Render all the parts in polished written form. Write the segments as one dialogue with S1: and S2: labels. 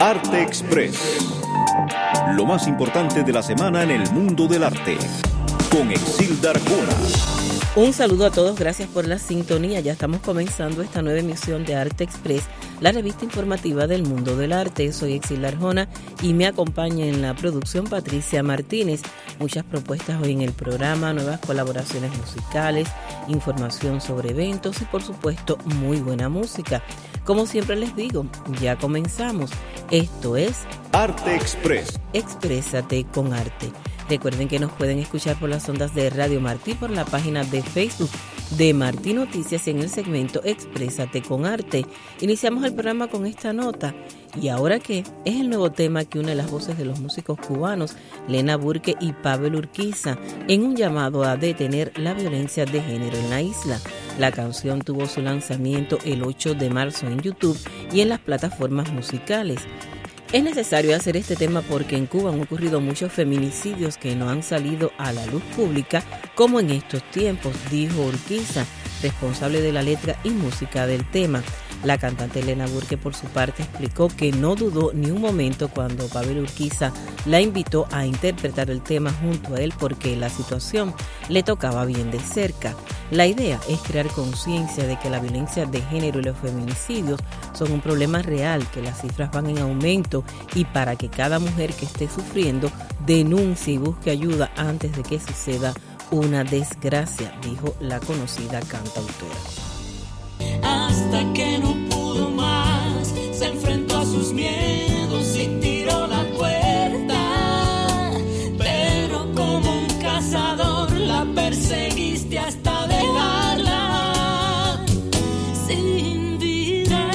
S1: Arte Express. Lo más importante de la semana en el mundo del arte. Con Exilda Arjona.
S2: Un saludo a todos, gracias por la sintonía. Ya estamos comenzando esta nueva emisión de Arte Express, la revista informativa del mundo del arte. Soy Exilda Arjona y me acompaña en la producción Patricia Martínez. Muchas propuestas hoy en el programa, nuevas colaboraciones musicales, información sobre eventos y por supuesto muy buena música. Como siempre les digo, ya comenzamos. Esto es
S1: Arte Express.
S2: Exprésate con arte. Recuerden que nos pueden escuchar por las ondas de Radio Martí, por la página de Facebook de Martí Noticias en el segmento Exprésate con Arte. Iniciamos el programa con esta nota. ¿Y ahora qué? Es el nuevo tema que une las voces de los músicos cubanos Lena Burke y Pavel Urquiza en un llamado a detener la violencia de género en la isla. La canción tuvo su lanzamiento el 8 de marzo en YouTube y en las plataformas musicales. Es necesario hacer este tema porque en Cuba han ocurrido muchos feminicidios que no han salido a la luz pública como en estos tiempos, dijo Urquiza, responsable de la letra y música del tema. La cantante Lena Burke, por su parte, explicó que no dudó ni un momento cuando Pavel Urquiza la invitó a interpretar el tema junto a él porque la situación le tocaba bien de cerca. La idea es crear conciencia de que la violencia de género y los feminicidios son un problema real, que las cifras van en aumento y para que cada mujer que esté sufriendo denuncie y busque ayuda antes de que suceda una desgracia, dijo la conocida cantautora.
S3: Hasta que no pudo más, se enfrentó a sus miedos y tiró la puerta. Pero como un cazador la perseguiste hasta dejarla sin vida.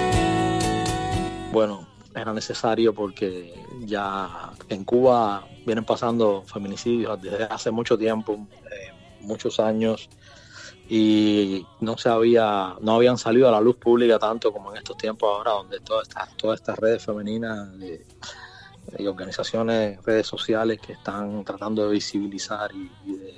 S4: Bueno, era necesario porque ya en Cuba vienen pasando feminicidios desde hace mucho tiempo, muchos años. Y no habían salido a la luz pública tanto como en estos tiempos ahora, donde todas estas redes femeninas y organizaciones, redes sociales que están tratando de visibilizar y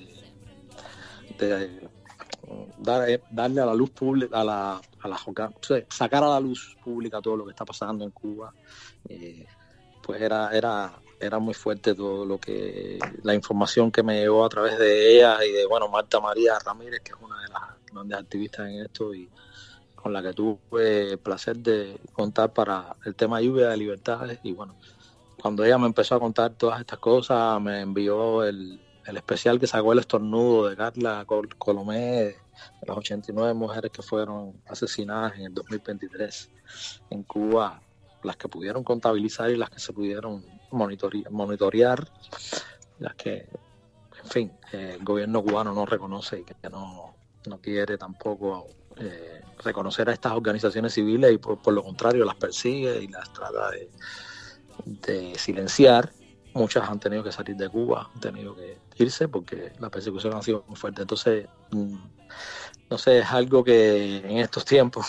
S4: de darle a la luz pública, sacar a la luz pública todo lo que está pasando en Cuba, pues era muy fuerte todo la información que me llegó a través de ella y de Marta María Ramírez, que es una de las grandes activistas en esto y con la que tuve el placer de contar para el tema Lluvia de Libertades. Y cuando ella me empezó a contar todas estas cosas, me envió el especial que sacó El Estornudo de Carla Colomé, de las 89 mujeres que fueron asesinadas en el 2023 en Cuba, las que pudieron contabilizar y las que se pudieron monitorear, las que, en fin, el gobierno cubano no reconoce y que no quiere tampoco reconocer a estas organizaciones civiles y por lo contrario las persigue y las trata de silenciar. Muchas han tenido que salir de Cuba, han tenido que irse porque la persecución ha sido muy fuerte. Entonces, no sé, es algo que en estos tiempos,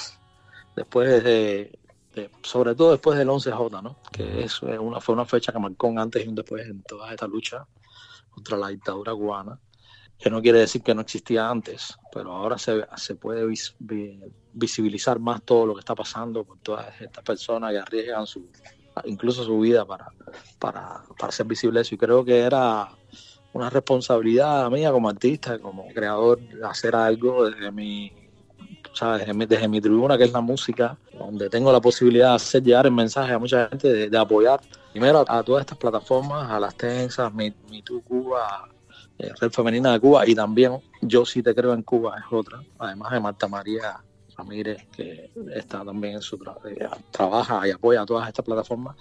S4: sobre todo después del 11J, ¿no? Que fue una fecha que marcó un antes y un después en toda esta lucha contra la dictadura cubana, que no quiere decir que no existía antes, pero ahora se puede visibilizar más todo lo que está pasando por todas estas personas que arriesgan incluso su vida para hacer visible eso. Y creo que era una responsabilidad mía como artista, como creador, hacer algo desde mi tribuna, que es la música, donde tengo la posibilidad de hacer llegar el mensaje a mucha gente, de apoyar primero a todas estas plataformas, a las tensas, Me Too Cuba, Red Femenina de Cuba, y también Yo Sí Te Creo en Cuba es otra, además de Marta María Ramírez, que está también en su trabaja y apoya a todas estas plataformas,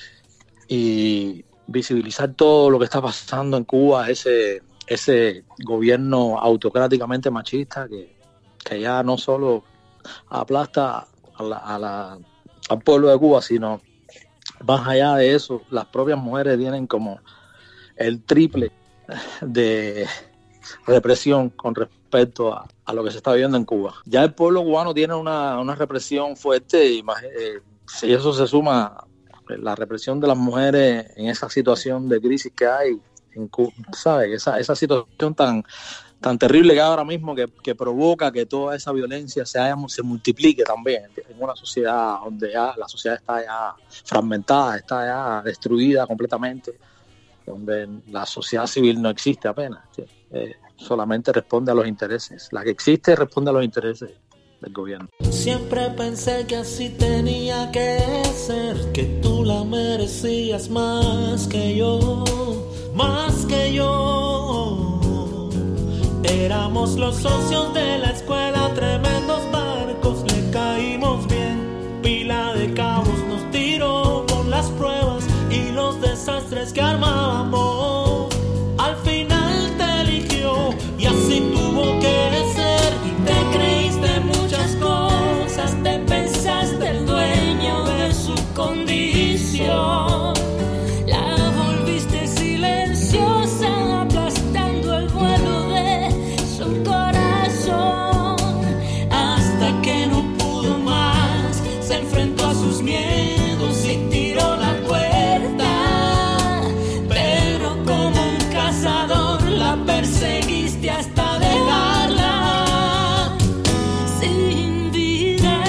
S4: y visibilizar todo lo que está pasando en Cuba, ese gobierno autocráticamente machista que ya no solo aplasta al pueblo de Cuba, sino más allá de eso, las propias mujeres tienen como el triple de represión con respecto a lo que se está viviendo en Cuba. Ya el pueblo cubano tiene una represión fuerte y si eso se suma la represión de las mujeres en esa situación de crisis que hay en Cuba, ¿sabes? Esa situación terrible que ahora mismo, que provoca que toda esa violencia se multiplique también en una sociedad donde ya la sociedad está ya fragmentada, está ya destruida completamente, donde la sociedad civil no existe apenas, solamente responde a los intereses. La que existe responde a los intereses del gobierno.
S3: Siempre pensé que así tenía que ser, que tú la merecías más que yo, más que yo. Éramos los socios de la escuela, tremendos barcos, le caímos bien. Pila de cabos nos tiró con las pruebas y los desastres que armábamos. Al final te eligió y así tuvo que ser. Te creíste muchas cosas, te pensaste el dueño de su condición. La volviste silenciosa, aplastando el vuelo de su corazón. Hasta que no pudo más, se enfrentó a sus miedos y tiró la puerta. Pero como un cazador la perseguiste hasta dejarla sin vida.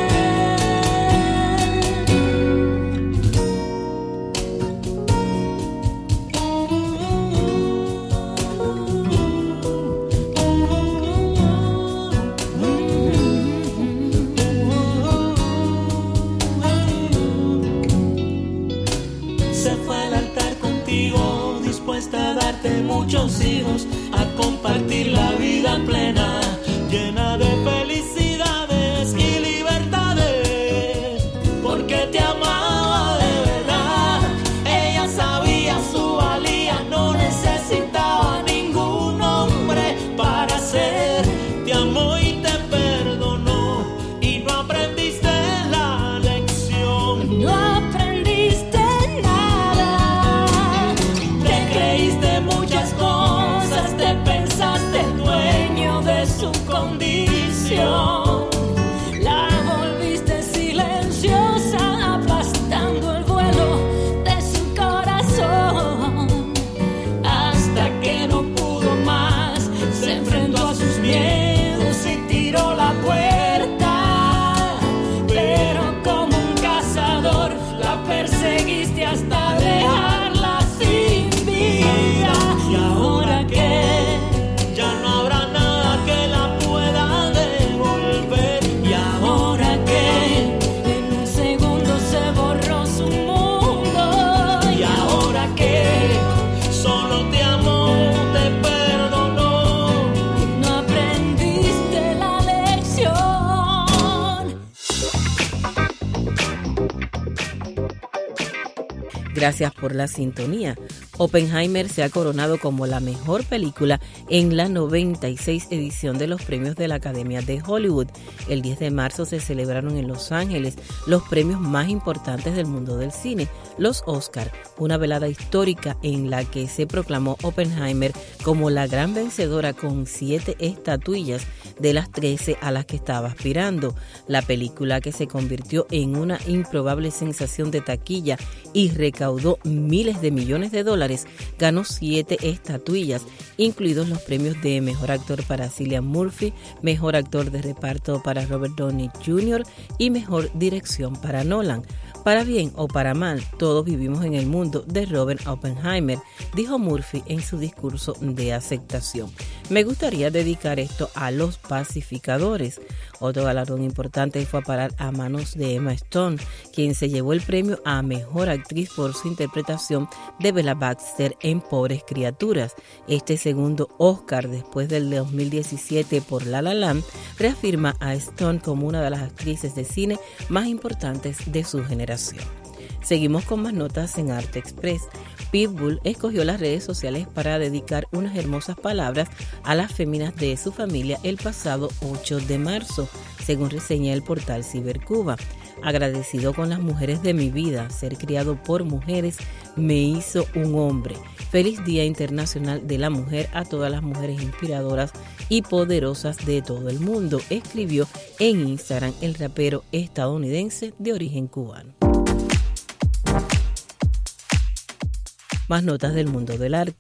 S3: Se fue al altar contigo, dispuesta a darte muchos hijos, a compartir la vida plena, llena de felicidades y libertades, porque te amaba de verdad. Ella sabía su valía, no necesitaba ningún hombre para ser. Te amó y te perdonó y no aprendiste la lección. No aprendiste nada. Te creíste muchas cosas, te pensaste dueño de su condición. La volviste silenciosa, aplastando el vuelo de su corazón. Hasta que no pudo más, se enfrentó a sus miedos y tiró la puerta. Pero como un cazador la perseguiste hasta dejarla sin vida. Y ahora que ya no habrá nada que la pueda devolver. Y ahora que en un segundo se borró su mundo. Y ahora que solo te amó, te perdonó, no aprendiste la lección.
S2: Gracias por la sintonía. Oppenheimer se ha coronado como la mejor película en la 96 edición de los premios de la Academia de Hollywood. El 10 de marzo se celebraron en Los Ángeles los premios más importantes del mundo del cine, los Oscar, una velada histórica en la que se proclamó Oppenheimer como la gran vencedora con 7 estatuillas de las 13 a las que estaba aspirando. La película, que se convirtió en una improbable sensación de taquilla y recaudó miles de millones de dólares, ganó 7 estatuillas, incluidos los premios de Mejor Actor para Cillian Murphy, Mejor Actor de Reparto para Robert Downey Jr. y Mejor Dirección para Nolan. Para bien o para mal, todos vivimos en el mundo de Robert Oppenheimer, dijo Murphy en su discurso de aceptación. Me gustaría dedicar esto a los pacificadores. Otro galardón importante fue a parar a manos de Emma Stone, quien se llevó el premio a Mejor Actriz por su interpretación de Bella Baxter en Pobres Criaturas. Este segundo Oscar, después del de 2017 por La La Land, reafirma a Stone como una de las actrices de cine más importantes de su generación. Seguimos con más notas en Arte Express. Pitbull escogió las redes sociales para dedicar unas hermosas palabras a las féminas de su familia el pasado 8 de marzo, según reseña el portal Cibercuba. Agradecido con las mujeres de mi vida, ser criado por mujeres me hizo un hombre. Feliz Día Internacional de la Mujer a todas las mujeres inspiradoras y poderosas de todo el mundo, escribió en Instagram el rapero estadounidense de origen cubano. Más notas del mundo del arte.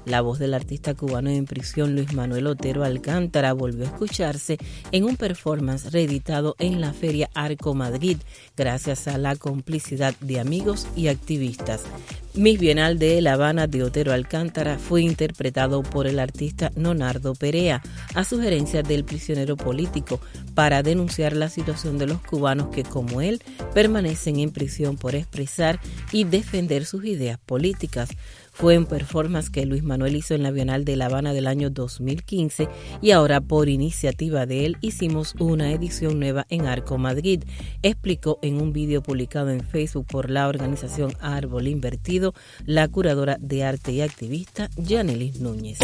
S2: La voz del artista cubano en prisión Luis Manuel Otero Alcántara volvió a escucharse en un performance reeditado en la Feria Arco Madrid, gracias a la complicidad de amigos y activistas. Miss Bienal de La Habana de Otero Alcántara fue interpretado por el artista Nonardo Perea, a sugerencia del prisionero político, para denunciar la situación de los cubanos que, como él, permanecen en prisión por expresar y defender sus ideas políticas. Fue un performance que Luis Manuel hizo en la Bienal de La Habana del año 2015 y ahora, por iniciativa de él, hicimos una edición nueva en Arco Madrid, explicó en un vídeo publicado en Facebook por la organización Árbol Invertido la curadora de arte y activista Yanelis Núñez.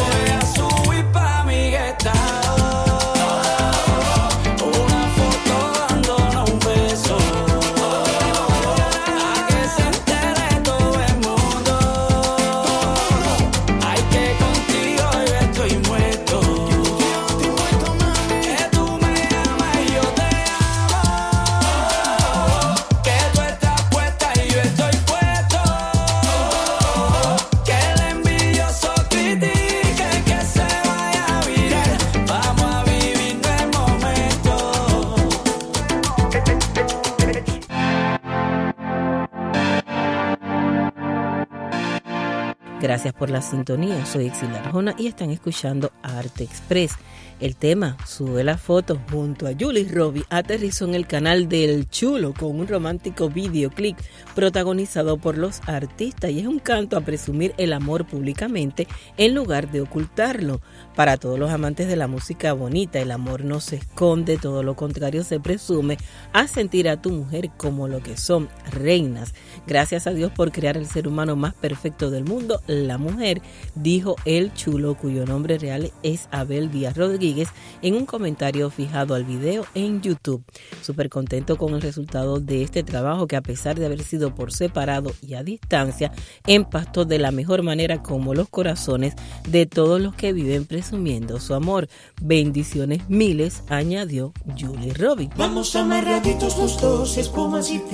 S2: Gracias por la sintonía, soy Exilda Arjona y están escuchando Arte Express. El tema, Sube la foto, junto a Julie Robbie, aterrizó en el canal del Chulo con un romántico videoclip protagonizado por los artistas y es un canto a presumir el amor públicamente en lugar de ocultarlo. Para todos los amantes de la música bonita, el amor no se esconde, todo lo contrario se presume, a sentir a tu mujer como lo que son, reinas. Gracias a Dios por crear el ser humano más perfecto del mundo, la mujer, dijo el Chulo, cuyo nombre real es Abel Díaz Rodríguez, en un comentario fijado al video en YouTube. Súper contento con el resultado de este trabajo que, a pesar de haber sido por separado y a distancia, empastó de la mejor manera como los corazones de todos los que viven presumiendo su amor. Bendiciones miles, añadió Julie Robbie.
S5: Vamos amarraditos los dos, espumas y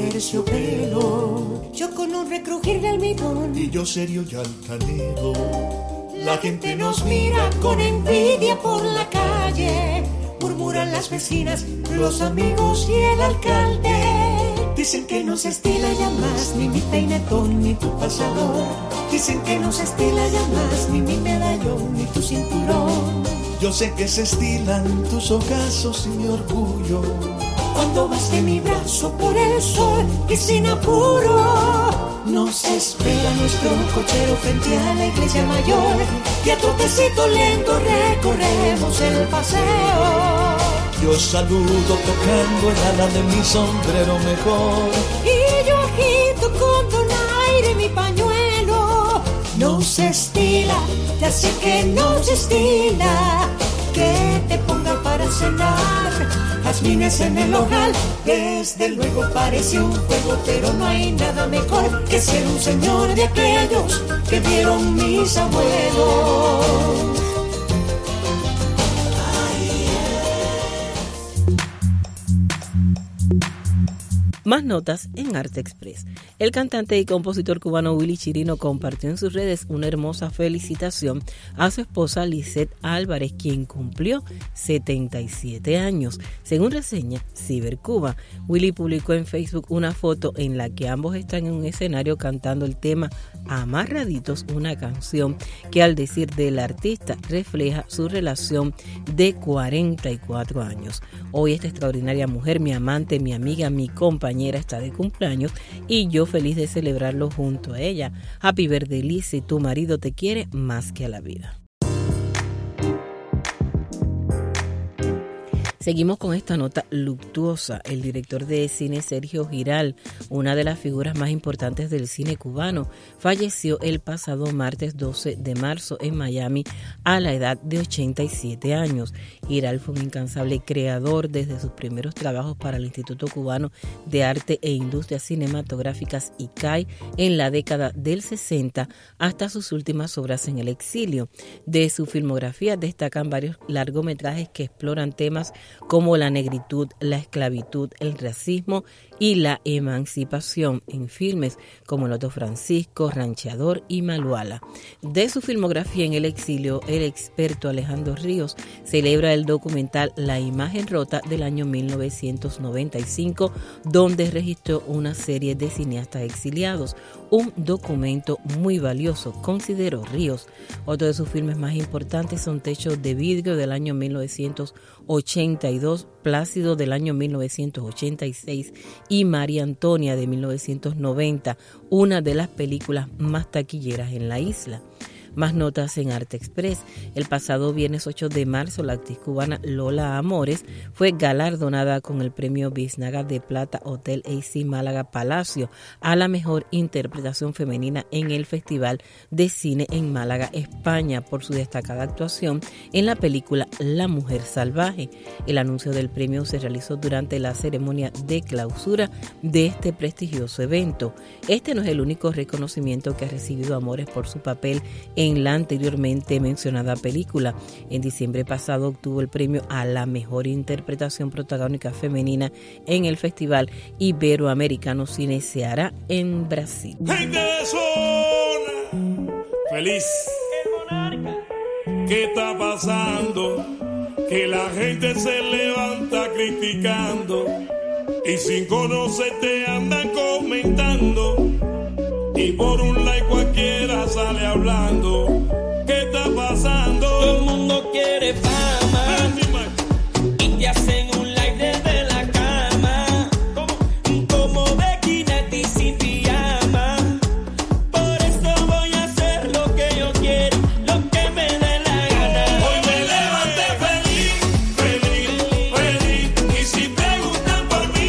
S5: terciopelo. Yo con un recrujir de almidón
S3: y yo serio y altanero.
S5: La gente nos mira con envidia por la calle. Murmuran las vecinas, los amigos y el alcalde. Dicen que no se estila ya más ni mi peinetón ni tu pasador. Dicen que no se estila ya más ni mi medallón ni tu cinturón.
S3: Yo sé que se estilan tus ocasos y mi orgullo.
S5: Cuando vas de mi brazo por el sol y sin apuro, nos espera nuestro cochero frente a la iglesia mayor y a trotecito lento recorremos el paseo.
S3: Yo saludo tocando el ala de mi sombrero mejor
S5: y yo agito con donaire mi pañuelo. No se estila, ya sé que no se estila, que te ponga para cenar jazmines en el ojal. Desde luego parece un juego, pero no hay nada mejor que ser un señor de aquellos que vieron mis abuelos.
S2: Más notas en Arte Express. El cantante y compositor cubano Willy Chirino compartió en sus redes una hermosa felicitación a su esposa Lisette Álvarez, quien cumplió 77 años. Según reseña Cibercuba, Willy publicó en Facebook una foto en la que ambos están en un escenario cantando el tema Amarraditos, una canción que, al decir del artista, refleja su relación de 44 años. Hoy esta extraordinaria mujer, mi amante, mi amiga, mi compañera, está de cumpleaños y yo feliz de celebrarlo junto a ella. Happy birthday, Lizzy, tu marido te quiere más que a la vida. Seguimos con esta nota luctuosa. El director de cine Sergio Giralt, una de las figuras más importantes del cine cubano, falleció el pasado martes 12 de marzo en Miami a la edad de 87 años. Giralt fue un incansable creador desde sus primeros trabajos para el Instituto Cubano de Arte e Industrias Cinematográficas ICAI en la década del 60 hasta sus últimas obras en el exilio. De su filmografía destacan varios largometrajes que exploran temas como la negritud, la esclavitud, el racismo y la emancipación en filmes como Loto Francisco, Rancheador y Maluala. De su filmografía en el exilio, el experto Alejandro Ríos celebra el documental La Imagen Rota del año 1995, donde registró una serie de cineastas exiliados, un documento muy valioso, consideró Ríos. Otro de sus filmes más importantes son Techo de Vidrio del año 1982, Plácido del año 1986 y María Antonia de 1990, una de las películas más taquilleras en la isla. Más notas en Arte Express. El pasado viernes 8 de marzo, la actriz cubana Lola Amores fue galardonada con el premio Biznaga de Plata Hotel AC Málaga Palacio a la mejor interpretación femenina en el Festival de Cine en Málaga, España, por su destacada actuación en la película La Mujer Salvaje. El anuncio del premio se realizó durante la ceremonia de clausura de este prestigioso evento. Este no es el único reconocimiento que ha recibido Amores por su papel en la anteriormente mencionada película. En diciembre pasado obtuvo el premio a la mejor interpretación protagónica femenina en el Festival Iberoamericano Cine Ceará en Brasil.
S6: Gente de zona, feliz. ¿Qué está pasando? Que la gente se levanta criticando y sin conocerte andan comentando. Y por un like cualquiera sale hablando. ¿Qué está pasando?
S3: Todo el mundo quiere fama y te hacen un like desde la cama, como Becky sin pijama. Por eso voy a hacer lo que yo quiero, lo que me dé la gana.
S6: Hoy me levanté feliz, feliz, feliz. Y si preguntan por mí,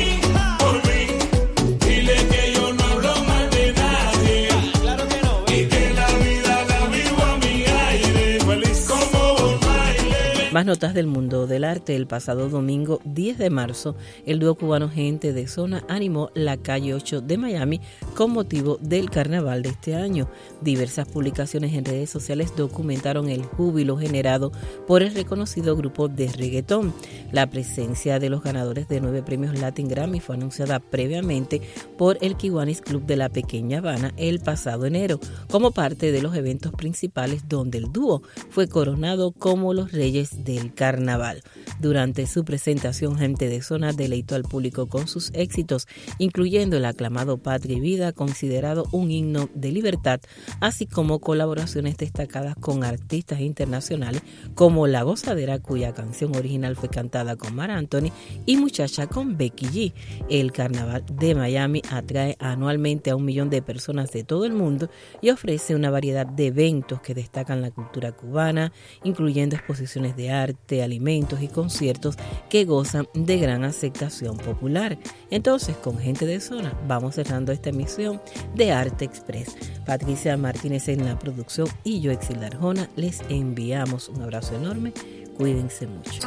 S6: dile que yo no hablo mal de nadie.
S3: Claro que no,
S6: Y que la vida la vivo a mi aire, feliz como un baile.
S2: Más notas del mundo del arte. El pasado domingo 10 de marzo, el dúo cubano Gente de Zona animó la calle 8 de Miami con motivo del carnaval de este año. Diversas publicaciones en redes sociales documentaron el júbilo generado por el reconocido grupo de reggaetón. La presencia de los ganadores de 9 premios Latin Grammy fue anunciada previamente por el Kiwanis Club de la Pequeña Habana el pasado enero, como parte de los eventos principales donde el dúo fue coronado como los reyes del carnaval. Durante su presentación, Gente de Zona deleitó al público con sus éxitos, incluyendo el aclamado Patria y Vida, considerado un himno de libertad, así como colaboraciones destacadas con artistas internacionales como La Gozadera, cuya canción original fue cantada con Mar Anthony, y Muchacha con Becky G. El Carnaval de Miami atrae anualmente a 1 millón de personas de todo el mundo y ofrece una variedad de eventos que destacan la cultura cubana, incluyendo exposiciones de arte, alimentos y conciertos que gozan de gran aceptación popular. Entonces, con Gente de Zona vamos cerrando esta emisión de Arte Express. Patricia Martínez en la producción y yo, Exilda Arjona, les enviamos un abrazo enorme. Cuídense mucho.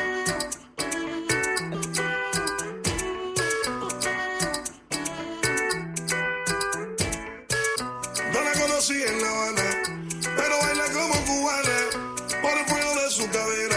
S6: No la conocí en La Habana, pero baila como cubana por el fuego de su cadera.